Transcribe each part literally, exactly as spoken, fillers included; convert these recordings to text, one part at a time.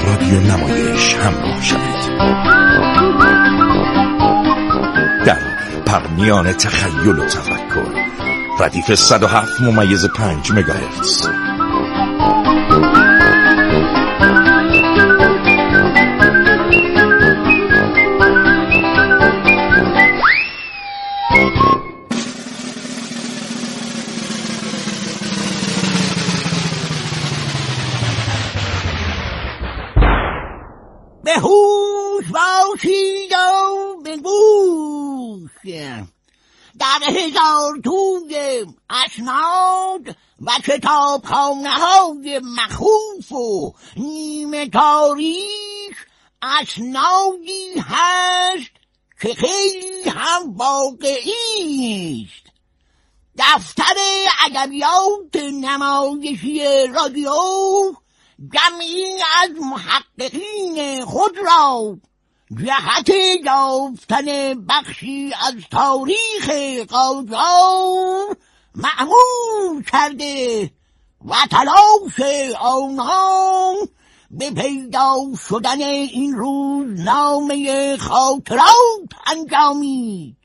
رادیو نمایش همراه شوید. در پرمیان تخیل و تفکر، ردیف صد و هفت ممیز پنج مگاهرتز. به هوش باشید و به گوش، در هزار توی اسناد و کتابخانه های مخوف و نیمه تاریخ اسنادی هست که خیلی هم واقعی است. دفتر ادبیات نمایشی رادیو جمعی از محققین خود را جهت یافتن بخشی از تاریخ قاجار مأمور کرده و تلاش آنها به پیدا شدن این روزنامه خاطرات انجامید.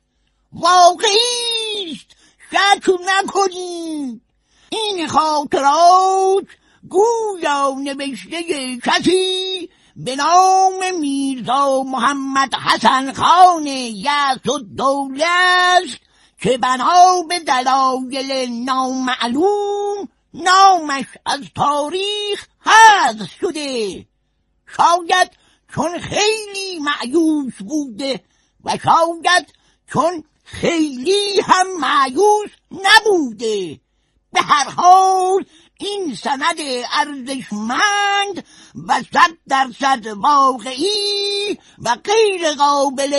واقعی است، شک نکنید. این خاطرات گویا نوشته کسی به نام میرزا محمد حسن خان یزدالدوله است که بنا به دلایل نامعلوم نامش از تاریخ حذف شده. شاید چون خیلی مایوس بوده و شاید چون خیلی هم مایوس نبوده. به هر حال این سند ارزشمند و صد درصد واقعی و غیر قابل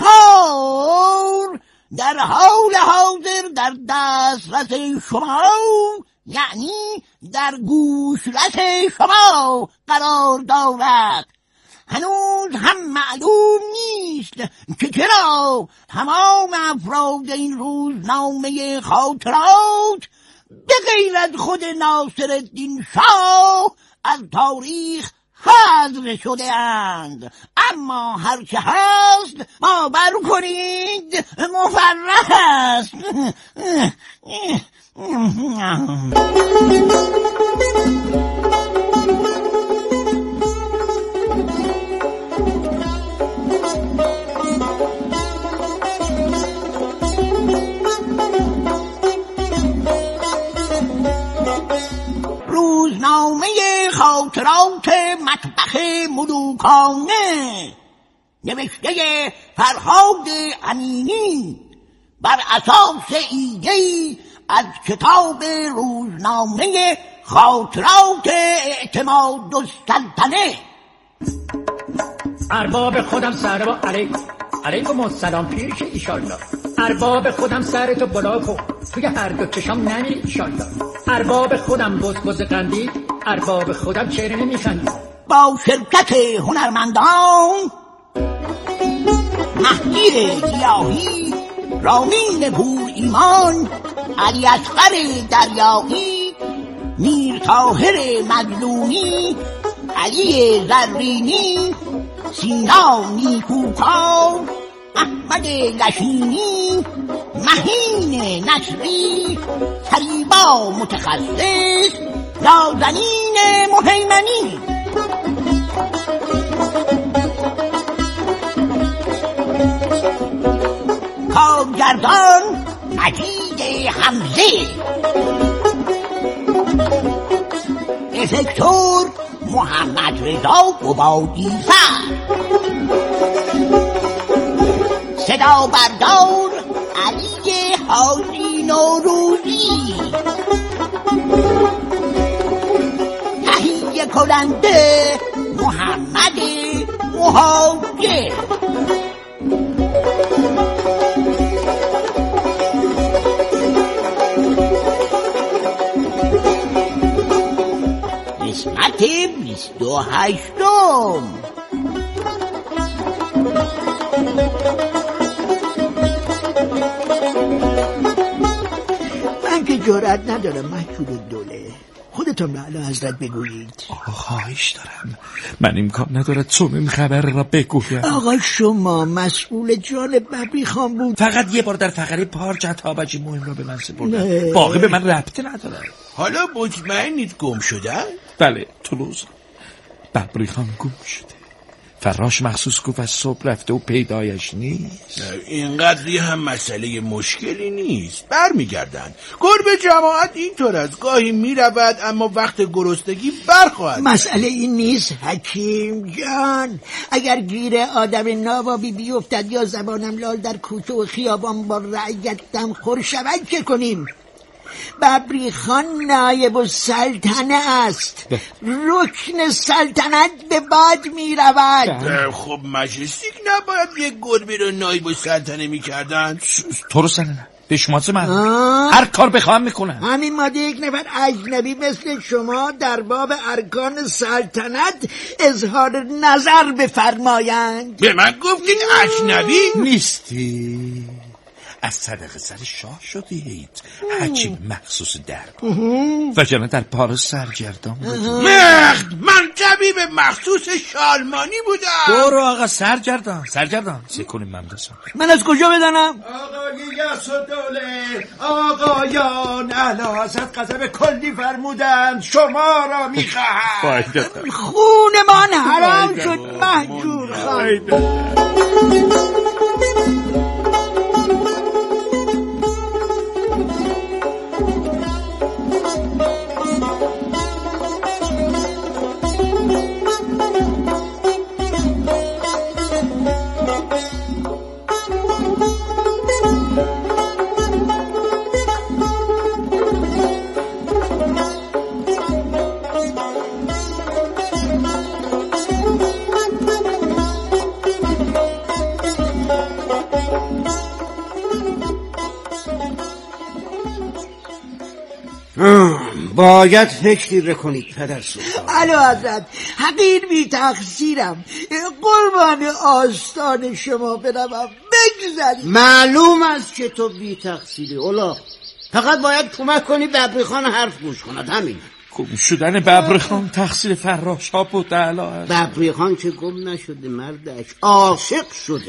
انکار در حال حاضر در دسترس شما، یعنی در گوشرس شما قرار دارد. هنوز هم معلوم نیست که چرا تمام افراد این روزنامه خاطرات به غیر از خود ناصرالدین شاه از تاریخ حذف شده اند. اما هرچه هست باور کنید مفرح است. روزنامه خاطرات مطبخ ملوکانه نوشته فرهاد امینی بر اساس ایده‌ای از کتاب روزنامه خاطرات اعتماد السلطنه. ارباب خودم سر با علیکم علیکم السلام پیش ایشالله. ارباب خودم سرتو بلا کن، توی هر دو چشام نمیری ایشالله. ارباب خودم بز بز قندی، ارباب خودم چهره نمیخندی. با شرکت هنرمندان مهدی گیاهی، رامین پور ایمان، علی اصغر دریایی، میر طاهر مظلومی، علی زرینی، سینا نیکوکار، احمد لشینی، مهین نصری، فریبا متخصص، نازنین مهیمنی. کارگردان مجید حمزه، افکتور محمد رضا قبادی سر، صدا بردار علی حاجی نوروزی، تهیه کننده محمد مهاجر. قسمت بیست و هشتم. من که جرأت ندارم مشهور دوله، خودتون به اعلی حضرت بگویید. آقا خواهش دارم، من امکان ندارد چون خبر را بگویم. آقا شما مسئول جان ببری خان بود. فقط یه بار در فقره پارچ عطابجی مهم را به من سپردن، باقی به من ربطی نداره. حالا مطمئنید گم شدن؟ بله، طلوز ببری خان گم شده. فراش مخصوص گفت از صبح رفته و پیدایش نیست. اینقدری هم مسئله مشکلی نیست، برمیگردن. گربه جماعت اینطور است، گاهی میرود اما وقت گرسنگی برخواهد. مسئله این نیست حکیم جان، اگر گیر آدم نابابی بیفتد یا زبانم لال در کوچه و خیابان با رعیت دم خور شود چه کنیم؟ ببری خان نایب السلطنه است، رکن سلطنت به باد می رود. خب مجلسیک نباید یک گربه رو نایب السلطنه می کردن؟ تو رو سنه به شما چه من هر کار بخواهم میکنم. همین ماده یک نفر اجنبی مثل شما در باب ارکان سلطنت اظهار نظر بفرمایند. به من گفتید اجنبی؟ نیستی، از صدق سر شاه شدید، حجیم مخصوص دربار وگرنه در پارس سرگردان بودید. مخت من طبیب مخصوص شالمانی بودم. برو آقا سرگردان سرگردان سکنیم ممدسم. من از کجا بدانم؟ آقای یسودوله، آقایان اعلی حضرت قسم کلی فرمودند شما را میخواهند. خونمان حرام شد مهجور خان. باید فکری کنید پدر سلطان. اعلی حضرت حقیر بی تقصیرم، قربان آستان شما بروم بگذارید. معلوم است که تو بی تقصیری اولا، فقط باید کمک کنی ببری خان حرف گوش کند، همین. گم شدن ببری خان تقصیر فراش ها بود اعلی حضرت. ببری خان که گم نشده مردش، عاشق شده.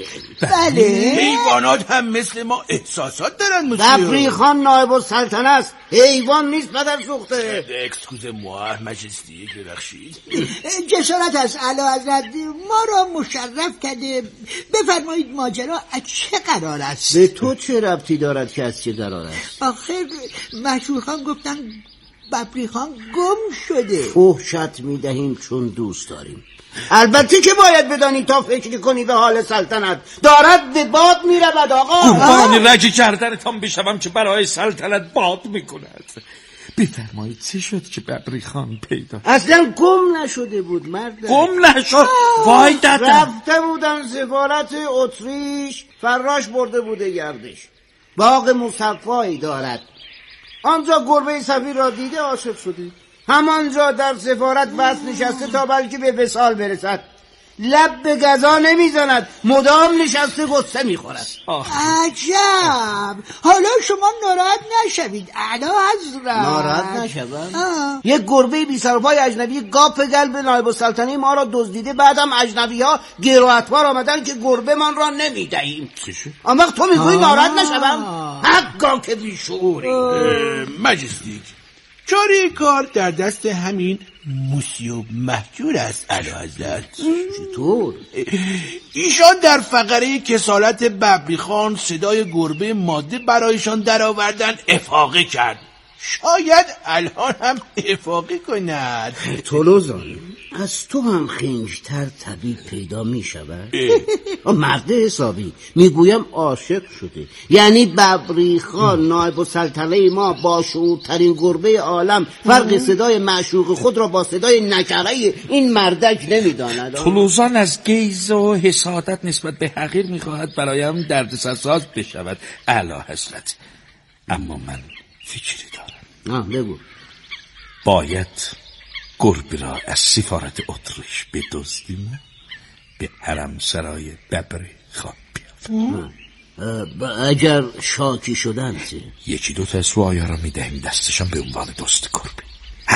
بله حیوانات هم مثل ما احساسات دارن. ببری خان نایب السلطنه است، حیوان نیست پدر سوخته. اکسکوز موا مجلسی ببخشید. جسارت است اعلی حضرت، ما را مشرف کرده. بفرمایید ماجرا از چه قرار است؟ به تو چه ربطی دارد که از چه قرار است؟ آخر مشهور خان گفتن ببری خان گم شده. فحشت میدهیم چون دوست داریم. البته که باید بدانی تا فکر کنی به حال سلطنت دارد به باد میرود. آقا قربانی رجی کردنتان بشوم که برای سلطنت باد میکند. بفرمایید چه شد که ببری خان پیدا؟ اصلا گم نشده بود مرد. گم نشد؟ وای دادم. رفته بودن سفارت اتریش، فراش برده بوده گردش. باغ مصفایی دارد، آنجا گربه سفیر را دیده عاشق شده، همانجا در سفارت بس نشسته تا بلکه به وصال برسد. لب به گزا نمیزند، مدام نشسته غصه میخورد. عجب، حالا شما ناراحت نشوید اعلی حضرت. ناراحت نشوم؟ یک گربه بی سر و پای اجنبی گاپ قلب نایب السلطنه ما را دزدیده، بعدم اجنبی ها گیر و اطوار آمدن که گربه من را نمیدهیم. اما تو میگویی ناراحت نشوم؟ حقا که بیشعوری. مجلسی چاره کار در دست همین موسیو مهجور است اعلی حضرت. چطور؟ ایشان در فقره کسالت ببری خان صدای گربه ماده برایشان درآوردن، افاقه کرد. شاید الان هم افاقه کند. طلوزان، از تو هم خنجتر طبیب پیدا می شود؟ مرد حسابی میگویم عاشق شده، یعنی ببری خان نایب السلطنه ما با شعورترین گربه عالم فرق صدای معشوق خود را با صدای نکره این مردک نمیداند. طلوزان از گیز و حسادت نسبت به حقیر میخواهد برایم دردسرساز بشود اعلی حضرت. اما من فکری دارم. آه بگو. باید گربه را از سفارت اتریش بدزدیم، به حرم سرای ببری خان بیاوریم. اگر شاکی شدن چه؟ یکی دو تا از رعایا را میدهیم دستشان به عنوان دوست گربه.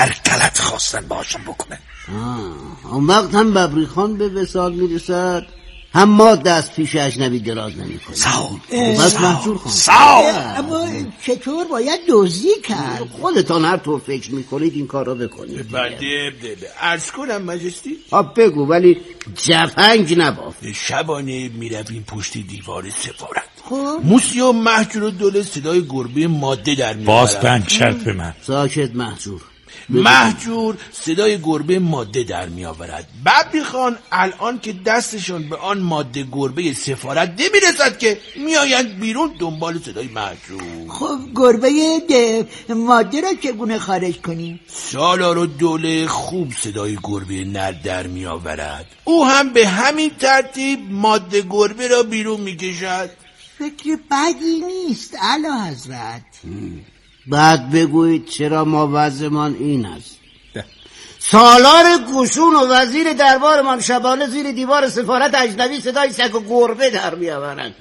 هر غلط خواستن باشون بکنه. آه. اون وقت هم ببری خان به وصال میرسد، هم ما دست پیش اجنبی دراز نمی‌کنیم. ساو بس محجور خان ساو اما چطور باید دزدی کرد؟ خودتان هر طور فکر میکنید این کار را بکنید. بله بله عرض کنم مجستی؟ آب بگو ولی جفنگ نباف. شبانه میرویم پشت دیوار سفارت. خب موسی و محجور و دوله صدای گربه ماده در میآورد. باز بند کرد به من. ساکت محجور. محجور صدای گربه ماده در می آورد. ببری خان الان که دستشون به آن ماده گربه سفارت نمیرسد که میآیند بیرون دنبال صدای محجور. خب گربه ماده را چگونه خارج کنیم؟ سالار و دوله خوب صدای گربه نر در می آورد. او هم به همین ترتیب ماده گربه را بیرون می کشد. فکر بدی نیست اعلی حضرت. بعد بگویید چرا ما وضعمان این است. سالار گوشون و وزیر دربارمان شبانه زیر دیوار سفارت اجنبی صدای سگ و گربه در میآورند.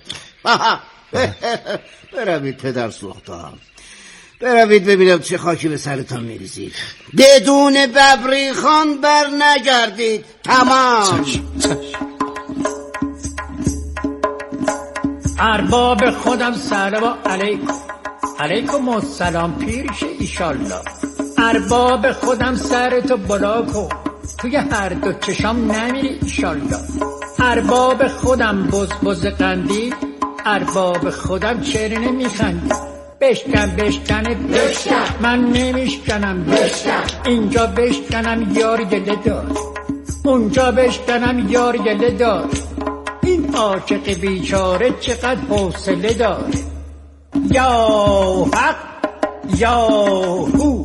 بروید پدر سلطان، بروید ببینم چه خاکی به سرتان میریزید. بدون ببری خان بر نگردید. تمام. ارباب خودم سلام علیکم. علیکم السلام پیرش ایشالله. ارباب خودم سرتو بلا کن، توی هر دو چشام نمیری ایشالله. ارباب خودم بز بز قندی، ارباب خودم چرا نمیخندی؟ بشکن بشکنه بشکن، من نمیشکنم بشکن. اینجا بشکنم یار گله دار، اونجا بشکنم یار گله دار. این عاشق بیچاره چقدر حوصله دار. یا حق یا هو.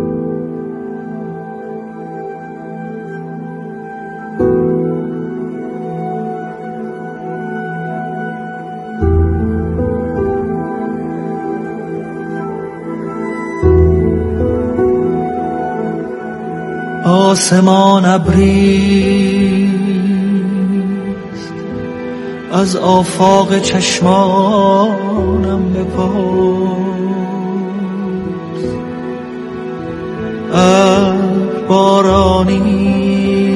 آسمان ابری از آفاق چشمانم بپرس. ابر بارانی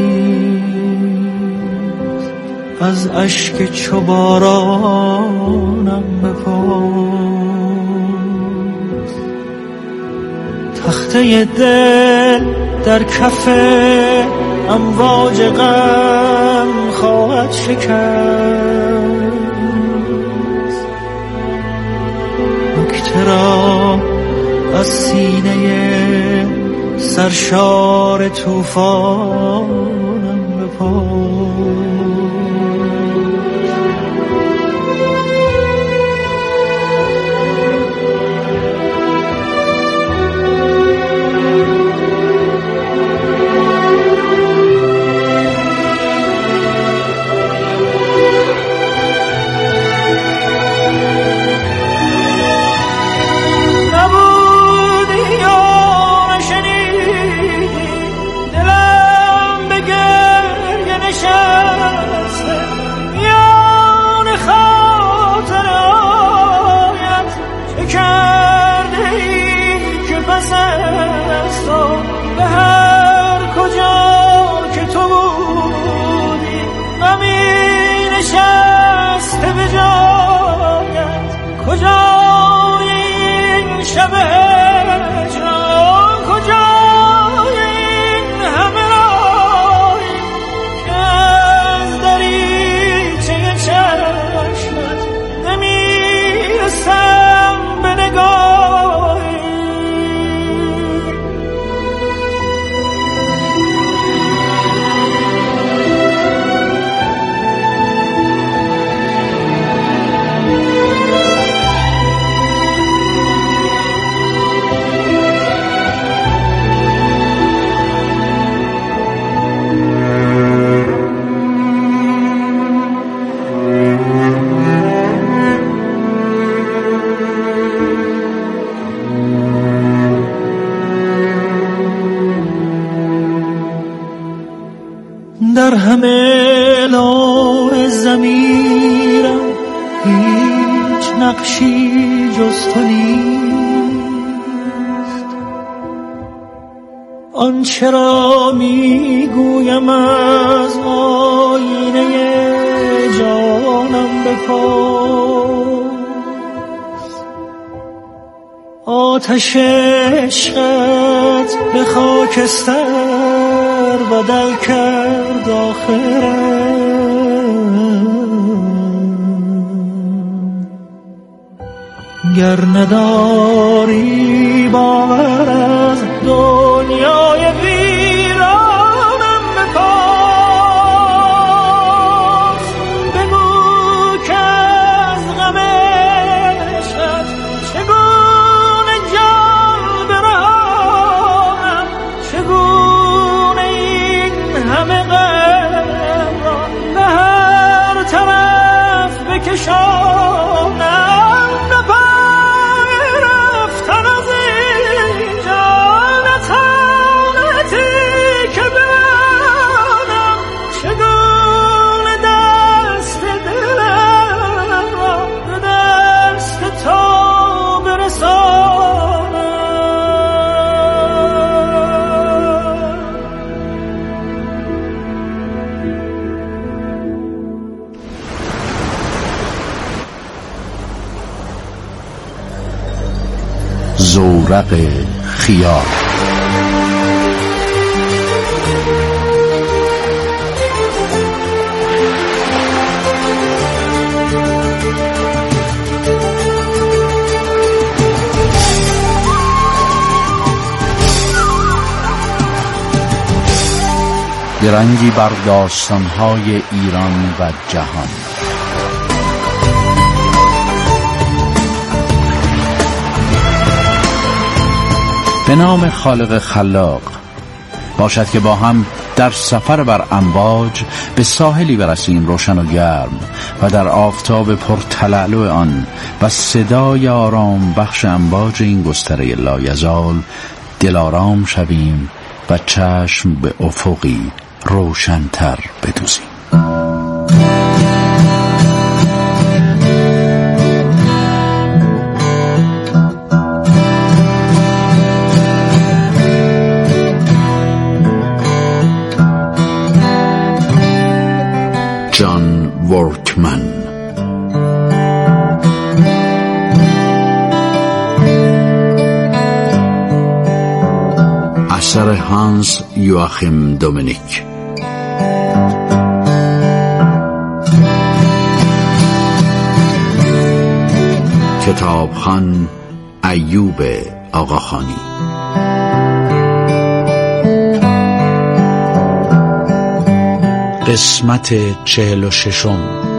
از اشک چو بارانم بپرس. تخته دل در کف امواج غم خواهد شکست. نکته را از سینه سرشار طوفانم بپرس. در همه لون ضمیرم هیچ نقشی جز تو نیست. آنچه را میگویم از آینه جانم بپرس. آتش عشقت به خاکستر بدل کرد آخرم. گر نداری باور از دنیای ویرانم بپرس. بگو که از غم عشقت چگونه جان برانم، چگونه این همه غم را به هر طرف بکشانم. زورق خیال. درنگی بر داستان‌های ایران و جهان. به نام خالق خلاق. باشد که با هم در سفر بر امواج به ساحلی برسیم روشن و گرم و در آفتاب پرتلالو آن و صدای آرام بخش امواج این گستره لایزال دلارام شویم و چشم به افقی روشن‌تر بدوزیم. جان ورکمن. اثر هانس یواخیم دومینیک. کتابخوان ایوب آقاخانی. قسمت چهل و ششم.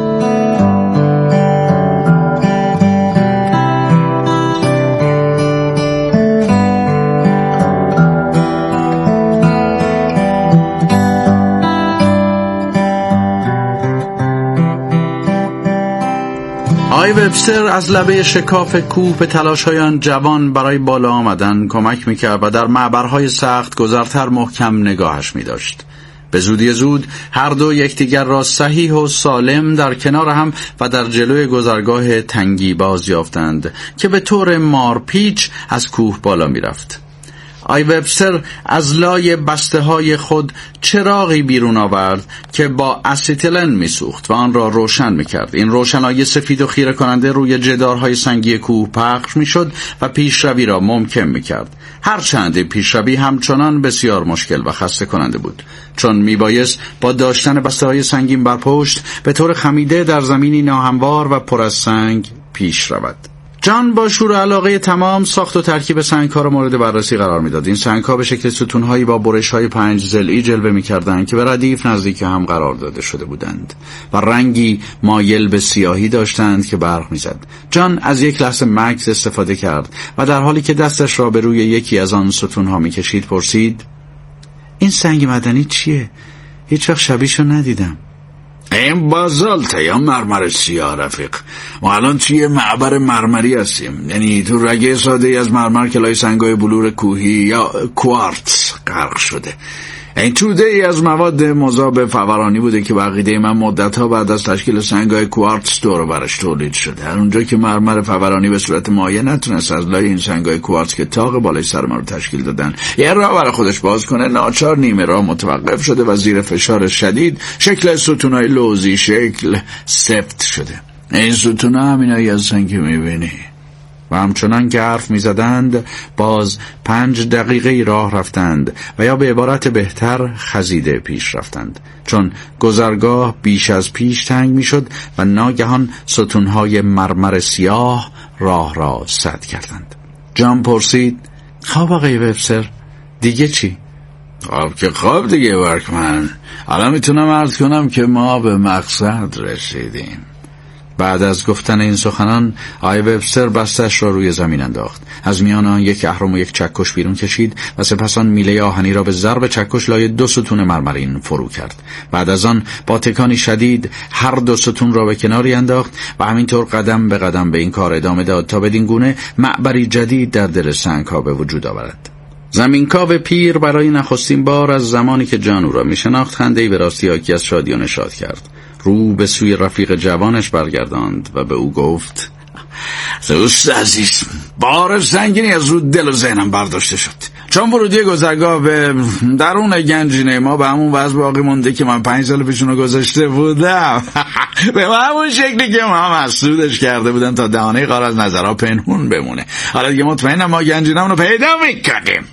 آقای وبستر از لبه شکاف کوه به تلاش‌های آن جوان برای بالا آمدن کمک می‌کرد و در معبرهای سخت گذرتر محکم نگاهش می‌داشت. به زودی زود هر دو یکدیگر را صحیح و سالم در کنار هم و در جلوی گذرگاه تنگی باز یافتند که به طور مارپیچ از کوه بالا می‌رفت. آی وبستر از لای بسته های خود چراغی بیرون آورد که با اسیتیلن میسوخت و آن را روشن میکرد. این روشنایی سفید و خیره کننده روی جدارهای سنگی کوه پخش میشد و پیشروی را ممکن میکرد. هرچند پیشروی همچنان بسیار مشکل و خسته کننده بود، چون میبایست با داشتن بسته های سنگین بر پشت به طور خمیده در زمینی ناهموار و پر از سنگ پیش رود. جان با شور و علاقه تمام ساخت و ترکیب سنگ‌ها را مورد بررسی قرار می‌داد. این سنگ‌ها به شکل ستون‌هایی با برش‌های پنج ضلعی جلوه می‌کردند که به ردیف نزدیک هم قرار داده شده بودند و رنگی مایل به سیاهی داشتند که برق می‌زد. جان از یک لحظه مکث استفاده کرد و در حالی که دستش را به روی یکی از آن ستون‌ها می‌کشید پرسید: این سنگ معدنی چیه؟ هیچ وقت شبیه‌شو ندیدم. این بازالته یا مرمر سیاه رفیق. ما الان توی معبر مرمری هستیم، یعنی تو رگه ساده از مرمر که لای سنگای بلور کوهی یا کوارتز غرق شده. این توده ای از مواد مذاب فورانی بوده که بقیده من مدتها بعد از تشکیل سنگ‌های کوارتز دور برش تولید شده. هر اونجا که مرمر فورانی به صورت مایع نتونست از لای این سنگ‌های کوارتز که تاق بالای سر ما رو تشکیل دادن یه راه برای خودش باز کنه، ناچار نیمه راه متوقف شده و زیر فشار شدید شکل ستون‌های لوزی شکل سفت شده. این ستون‌ها همینایی هستن که می‌بینی. و همچنان که حرف می زدند باز پنج دقیقه راه رفتند و یا به عبارت بهتر خزیده پیش رفتند، چون گذرگاه بیش از پیش تنگ می شد و ناگهان ستونهای مرمر سیاه راه را سد کردند. جان پرسید: خواب آقای وبستر، دیگه چی؟ خواب که خواب دیگه ورکمن. الان میتونم عرض کنم که ما به مقصد رسیدیم. بعد از گفتن این سخنان آقای وبستر بستش را روی زمین انداخت، از میان آن یک اهرم و یک چکش بیرون کشید و سپس آن میله آهنی را به ضرب چکش لای دو ستون مرمرین فرو کرد. بعد از آن با تکانی شدید هر دو ستون را به کناری انداخت و همینطور قدم به قدم به این کار ادامه داد تا بدین گونه معبری جدید در دل سنگ‌ها به وجود آورد. زمینکاو پیر برای نخستین بار از زمانی که جان او را می‌شناخت خنده‌ای به راستی حاکی از شادی و نشاط کرد. رو به سوی رفیق جوانش برگرداند و به او گفت: دوست عزیز، بار سنگینی از رو دل و ذهنم برداشته شد، چون ورودی گذرگاه به درون گنجینه ما به همون وضع باقی مونده که من پنج سال پیشونو گذاشته بودم. به همون شکلی که ما مسدودش کرده بودن تا دهانه غار از نظرها پنهون بمونه. حالا دیگه مطمئنم ما گنجینه‌مون رو پیدا میکنیم.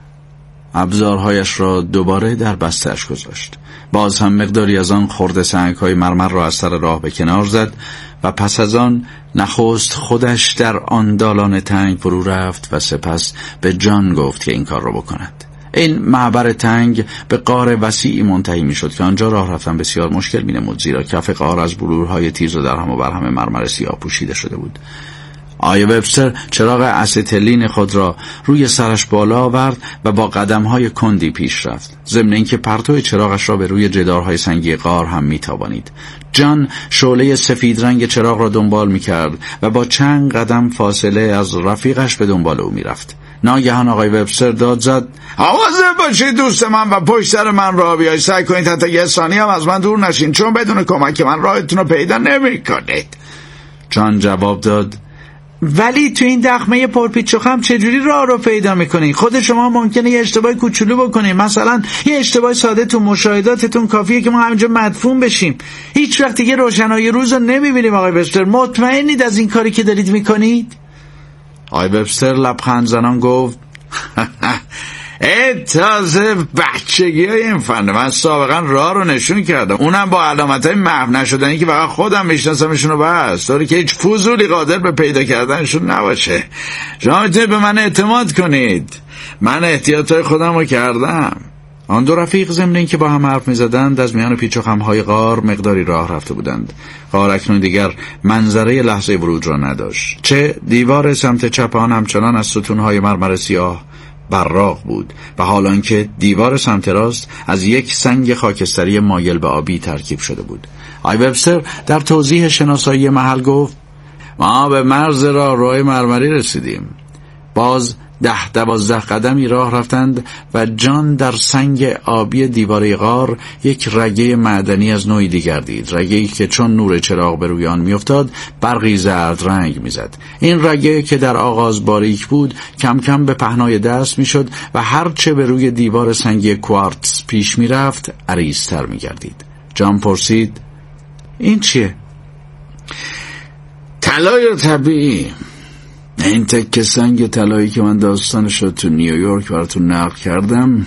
ابزارهایش را دوباره در بسته‌اش گذاشت. باز هم مقداری از آن خرده سنگ‌های مرمر را از سر راه به کنار زد و پس از آن نخست خودش در آن دالان تنگ فرو رفت و سپس به جان گفت که این کار را بکند. این معبر تنگ به غار وسیعی منتهی می شد که آنجا راه رفتن بسیار مشکل می نمود، زیرا کف غار از بلورهای تیز و درهم و برهم مرمر سیاه پوشیده شده بود. آقای وبستر چراغ استلین خود را روی سرش بالا آورد و با قدم‌های کندی پیش رفت، ضمن اینکه پرتو چراغش را به روی جدارهای سنگی غار هم می‌تابانید. جان شعله سفید رنگ چراغ را دنبال می‌کرد و با چند قدم فاصله از رفیقش به دنبال او می‌رفت. ناگهان آقای وبستر داد زد: مواظب باشید دوست من و پشت سر من راه بیایید. سعی کنید حتی یه ثانیه هم از من دور نشین، چون بدون کمک من راهتون رو پیدا نمی‌کنید. جان جواب داد: ولی تو این دخمه پرپیچ و خم چجوری راه رو پیدا میکنین؟ خود شما ممکنه یه اشتباه کوچولو بکنین، مثلا یه اشتباه ساده تو مشاهداتتون کافیه که ما همینجا مدفون بشیم. هیچ وقت دیگه روشنایی روز رو نمیبینیم. آقای وبستر، مطمئنید از این کاری که دارید میکنید؟ آقای وبستر لبخند زنان گفت: ای تازه بچگی های این فنده، من سابقا راه رو نشون کردم، اونم با علامت های محو نشدنی که فقط خودم میشناسمشون و بس، طوری که هیچ فضولی قادر به پیدا کردنشون نباشه. شما میتونید به من اعتماد کنید، من احتیاطهای خودم رو کردم. آن دو رفیق ضمن این که با هم حرف میزدند از میان پیچ و خمهای غار مقداری راه رفته بودند. غار اکنون دیگر منظره لحظه ورود را نداشت، چه دیوار سمت چپ آن همچنان از ستونهای مرمر سیاه براق بود و حالان که دیوار سمت راست از یک سنگ خاکستری مایل به آبی ترکیب شده بود. آقای وبستر در توضیح شناسایی محل گفت: ما به مرز راهروی مرمری رسیدیم. باز ده دوازده قدمی راه رفتند و جان در سنگ آبی دیواره غار یک رگه معدنی از نوعی دیگر دید، رگه‌ای که چون نور چراغ به روی آن میافتاد برقی زرد رنگ میزد. این رگه که در آغاز باریک بود کم کم به پهنای دست میشد و هرچه به روی دیوار سنگی کوارتز پیش میرفت عریض‌تر میگردید. جان پرسید: این چیه؟ طلای طبیعی. این تکه سنگ طلایی که من داستانش رو تو نیویورک براتون نقل کردم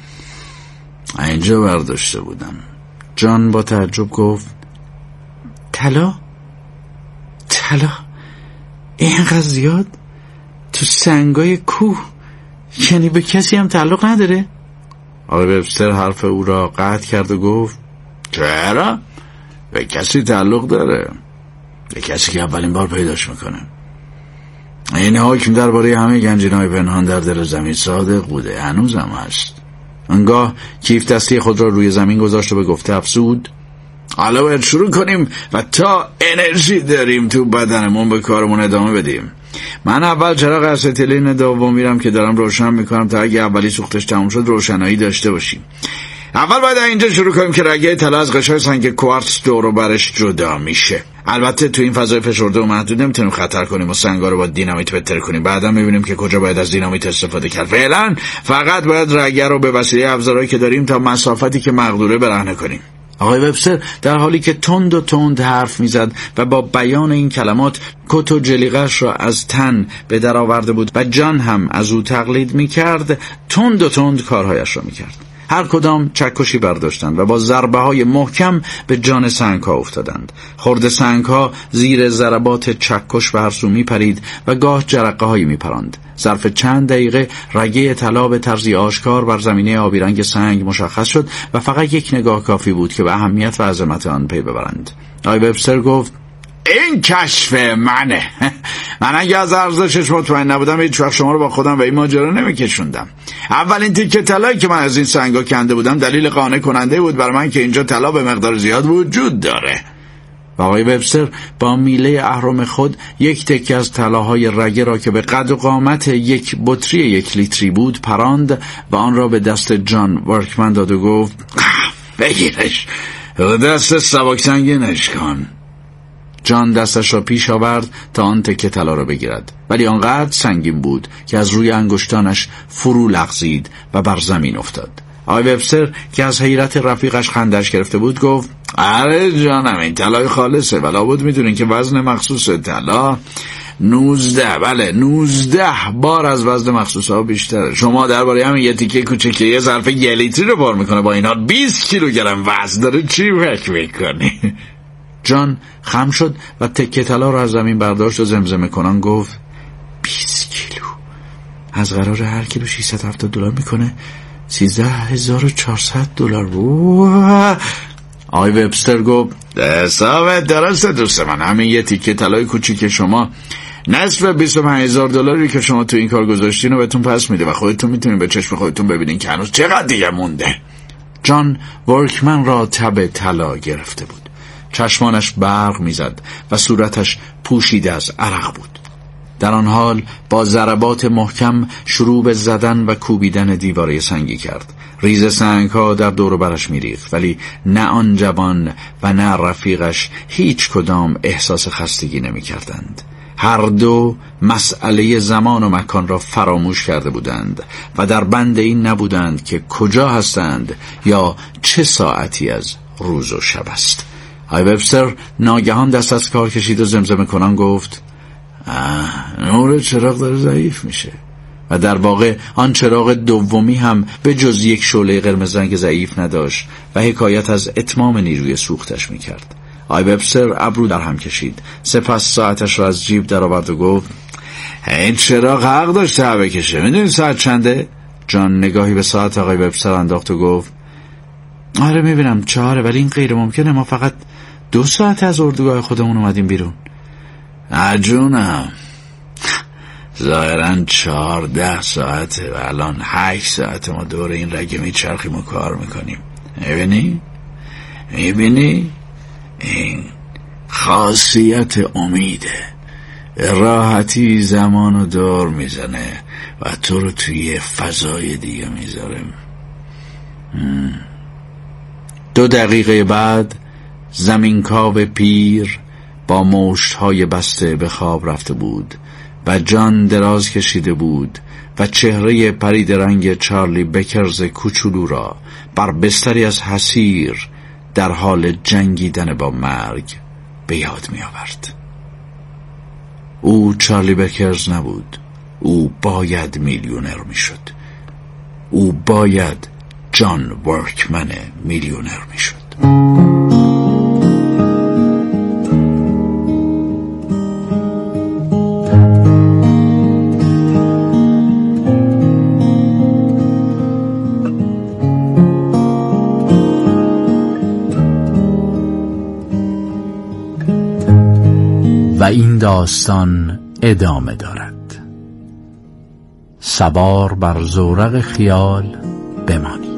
اینجا برداشته بودم. جان با تعجب گفت: طلا؟ طلا؟ اینقدر زیاد؟ تو سنگای کوه؟ یعنی به کسی هم تعلق نداره؟ آقای وبستر حرف او را قطع کرد و گفت: چرا؟ به کسی تعلق داره، به کسی که اولین بار پیداش میکنه. این حکم درباره همه گنجینه‌های پنهان در دل زمین صادق بوده، هنوزم هست. انگاه کیف دستی خود را روی زمین گذاشت و به گفته افزود: حالا باید شروع کنیم و تا انرژی داریم تو بدنمون به کارمون ادامه بدیم. من اول چراغ استیلین دوم میرم که دارم روشن میکنم تا اگه اولی سوختش تموم شد روشنایی داشته باشیم. اول باید اینجا شروع کنیم که رگه طلا از قشای سنگ کوارتز دور و برش جدا میشه. البته تو این فضای فشرده و محدود نمیتونیم خطر کنیم و سنگا رو با دینامیت بتر کنیم. بعدا میبینیم که کجا باید از دینامیت استفاده کرد. فعلا فقط باید رگه رو به وسیله ابزارهایی که داریم تا مسافتی که مقدوره برهنه کنیم. آقای وبستر در حالی که تند و تند حرف میزد و با بیان این کلمات کت و جلیقه‌اش را از تن به در آورده بود و جان هم از او تقلید میکرد، تند و تند کارهایش را میکرد. هر کدام چکشی برداشتند و با ضربه های محکم به جان سنگ ها افتادند. خرد سنگ ها زیر ضربات چکش و هر سو می پرید و گاه جرقه هایی می پراند. ظرف چند دقیقه رگه طلا به طرزی آشکار بر زمینه آبی رنگ سنگ مشخص شد و فقط یک نگاه کافی بود که به اهمیت و عظمت آن پی ببرند. آقای وبستر گفت: این کشف منه. من اگه از ارزشش مطمئن نبودم هیچ وقت شما رو با خودم و این ماجرا نمیکشوندم. اولین تیکه طلایی که من از این سنگا کنده بودم دلیل قانع کننده بود برای من که اینجا طلا به مقدار زیاد وجود داره. و آقای وبستر با میله اهرم خود یک تکه از طلاهای رگه را که به قد و قامت یک بطری یک لیتری بود پراند و آن را به دست جان ورکمن داد و گفت: بگیرش و دست سبک سنگینش کن. جان دستش را پیش آورد تا آن تکه طلا را بگیرد، ولی آنقدر سنگین بود که از روی انگشتانش فرو لغزید و بر زمین افتاد. آقای وبستر که از حیرت رفیقش خندش گرفته بود گفت: آره جانم، این طلای خالصه و لابد میدونین که وزن مخصوص طلا نوزده بله نوزده بار از وزن مخصوص ها بیشتره. شما درباره همین یه تیکه کوچیک یه ظرف یه لیتری رو بار میکنه، با اینا بیست کیلوگرم وزن داره، چی فکر میکنی؟ جان خم شد و تکه طلا را از زمین برداشت و زمزمه کنان گفت: بیست کیلو از قرار هر کیلو ششصد و هفتاد دلار میکنه سیزده هزار و چهارصد دلار. آقای وبستر گفت: حسابت درسته دوست من، همین یه تیکه طلای کوچیک شما نصف بیست و پنج هزار دلاری که شما تو این کار گذاشتین رو بهتون پس میده و خودتون میتونین به چشم خودتون ببینین که هنوز چقدر دیگه مونده. جان ورکمن را تب طلا گرفته بود. چشمانش برق میزد و صورتش پوشیده از عرق بود. در آن حال با ضربات محکم شروع به زدن و کوبیدن دیواره سنگی کرد. ریز سنگ ها در دور و برش میریخت، ولی نه آن جوان و نه رفیقش هیچ کدام احساس خستگی نمی کردند. هر دو مسئله زمان و مکان را فراموش کرده بودند و در بند این نبودند که کجا هستند یا چه ساعتی از روز و شب است. آقای وبستر ناگهان دست از کار کشید و زمزمه کنان گفت: نور چراغ داره ضعیف میشه. و در واقع آن چراغ دومی هم به جز یک شعله قرمز رنگ ضعیف نداشت و حکایت از اتمام نیروی سوختش میکرد. آقای وبستر ابرو در هم کشید، سپس ساعتش را از جیب در آورد و گفت: این چراغ حق داشته ها بکشه. میدونی ساعت چنده؟ جان نگاهی به ساعت آقای وبستر انداخت و گفت: آره میبینم چهاره، ولی این غیر ممکنه، ما فقط دو ساعت از اردوگاه خودمون اومدیم بیرون. عجونم، ظاهرا چهارده ساعته و الان هشت ساعت ما دور این رگه میچرخیم و کار میکنیم. میبینی؟ میبینی؟ این خاصیت امیده، راحتی زمانو دور میزنه و تو رو توی فضای دیگه میذاره. دو دقیقه بعد زمینکاو پیر با مشت‌های بسته به خواب رفته بود و جان دراز کشیده بود و چهره پرید رنگ چارلی بکرز کوچولو را بر بستری از حسیر در حال جنگیدن با مرگ به یاد می آورد. او چارلی بکرز نبود، او باید میلیونر می شد. او باید جان ورکمن میلیونر می شد. و این داستان ادامه دارد. سوار بر زورق خیال بمانید.